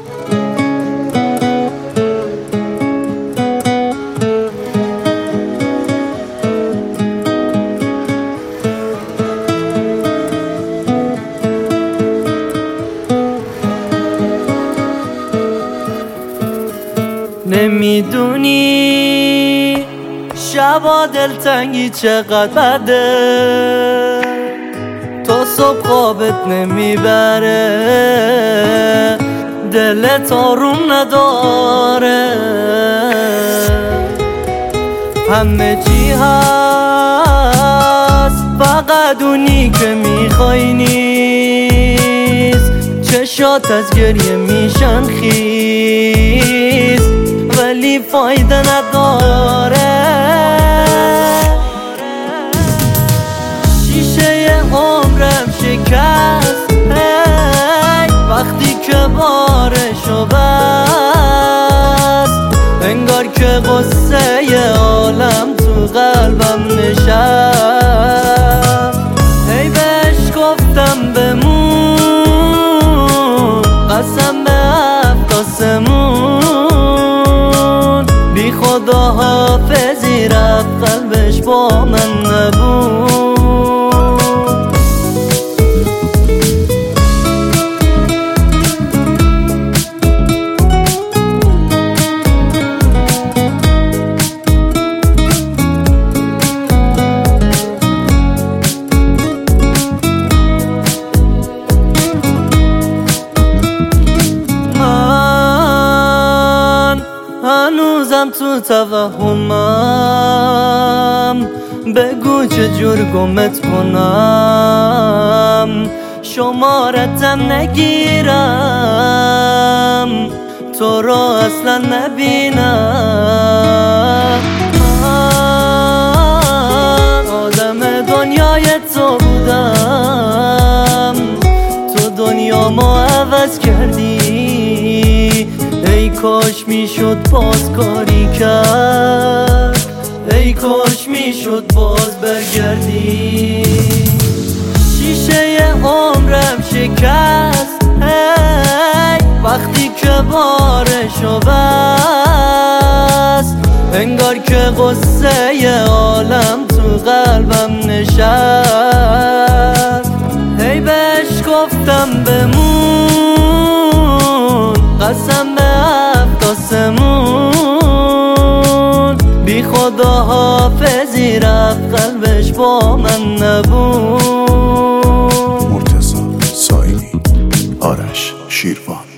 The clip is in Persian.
نمیدونی شبا دلتنگی چقدر بده، تا صبح خوابت نمیبره، دلت آروم نداره، همه چی هست فقط اونی که میخوای نیست. چشات از گریه میشن خیز ولی فایده نداره. شیشه عمرم شکست وقتی که بارشو بست، انگار که غصه عالم تو قلبم نشست. هی بهش گفتم بمون، قسم به هفت آسمون، بی خدا حافظی رفت قلبش با من نبود. هنوزم تو توهمم، بگو چجور گمت کنم، شمارتم نگیرم، تو رو اصلا نبینم. من آدم دنیای تو بودم، تو دنیامو عوض کردی، ای کاش میشد باز کاری کرد، ای کاش میشد باز برگردی. شیشه عمرم شکست وقتی که بارشو بست، انگار که غصه عالم تو قلبم نشست. هی بهش گفتم بمون، قسم به هفت آسمون، بی خدا حافظی رفت قلبش با من نبود. مرتضی سایلی، آرش شیروان.